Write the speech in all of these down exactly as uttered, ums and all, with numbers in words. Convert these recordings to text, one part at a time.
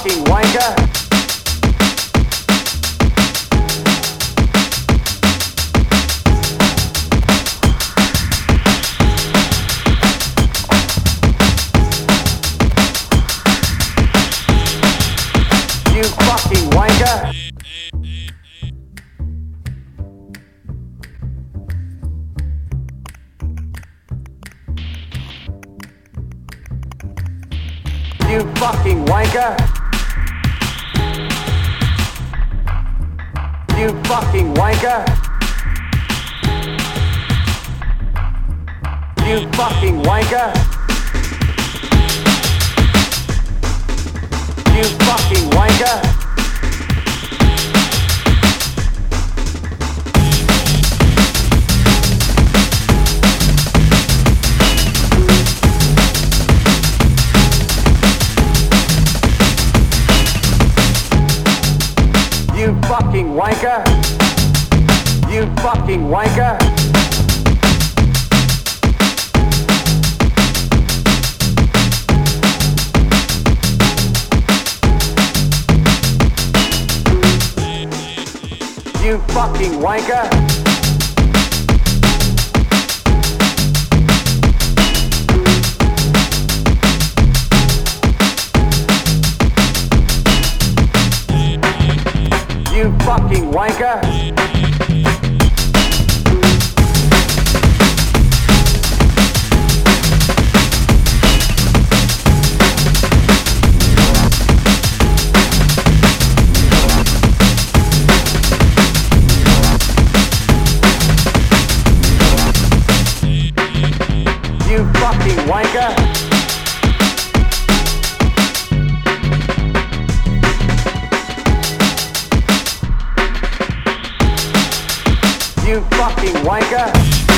fucking wanker. You fucking wanker. You fucking wanker. You fucking wanker. You fucking wanker. You fucking wanker. You fucking wanker. You fucking wanker. You fucking wanker. You fucking wanker. You fucking wanker. You fucking wanker.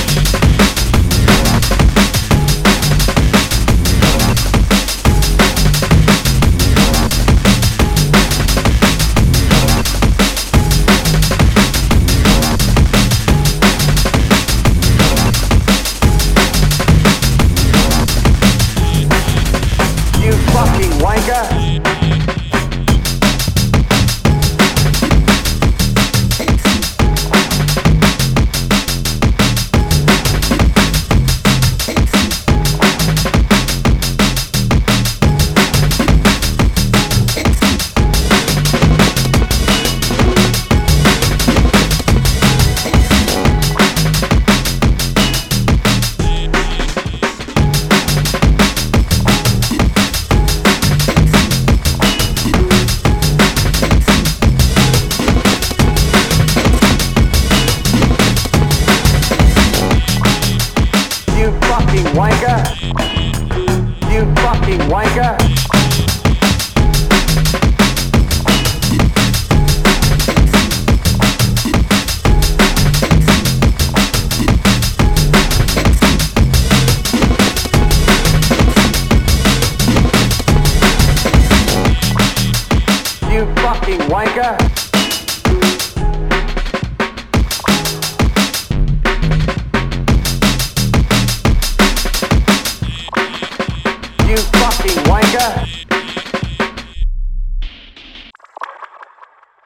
You fucking wanker. You fucking wanker. You fucking wanker.